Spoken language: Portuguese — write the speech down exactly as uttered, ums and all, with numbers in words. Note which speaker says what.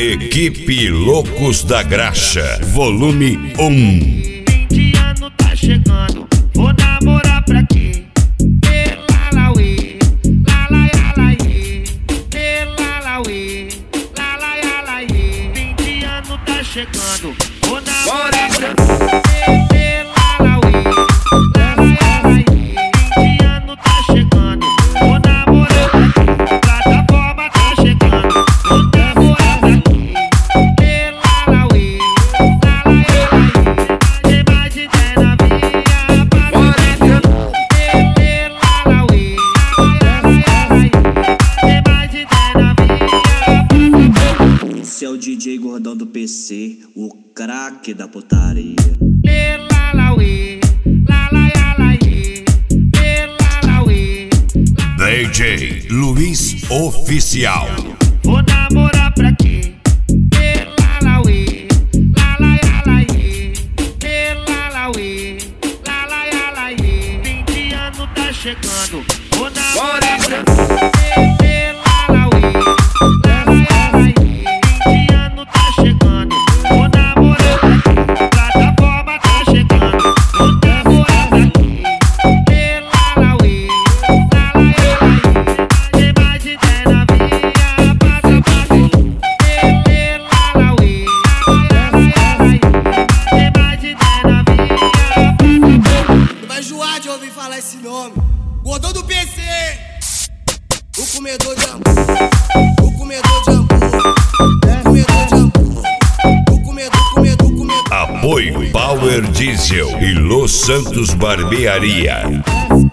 Speaker 1: Equipe Loucos da Graxa, volume um.
Speaker 2: vinte anos tá chegando, vou namorar pra quê? E lá lá uê, lá lá ya lá iê. E lá lá uê, lá lá ya lá iê. vinte anos tá chegando, vou namorar pra quê? E lá lá uê, lá lá ya lá iê. vinte anos tá chegando, vou namorar pra quê? Plataforma tá chegando, vou namorar pra quê? E lá lá uê, lá lá ya lá iê. Tem mais de dez na via pra me e lá lá uê, lá lá ya lá iê. Tem mais de dez na via pra me
Speaker 3: Esse é o D J Gordão do P C, o craque da putaria.
Speaker 2: e lá lá uê, lá lá ya lá iê. E lá lá uê,
Speaker 1: D J Luiz Oficial.
Speaker 2: vou namorar pra quê? E lá lá uê, lá lá ya lá iê. E lá lá uê, lá lá ya lá iê. vinte anos tá chegando, vou namorar pra quê? E lá lá uê, lá lá ya lá iê. vinte anos tá chegando, vou namorar pra quê? Plataforma tá chegando, vou namorar pra quê? E lá lá uê, lá lá ya lá iê. Tem mais de dez na via pra e lá lá uê, lá lá ya lá iê. Tem mais de dez na via pra
Speaker 4: Vai enjoar de ouvir falar esse nome. Gordão do P C, o comedor de hambúrguer, o comedor de hambúrguer, o comedor de hambúrguer, o comedor, comedor, comedor.
Speaker 1: Apoio Power Diesel e Los Santos Barbearia.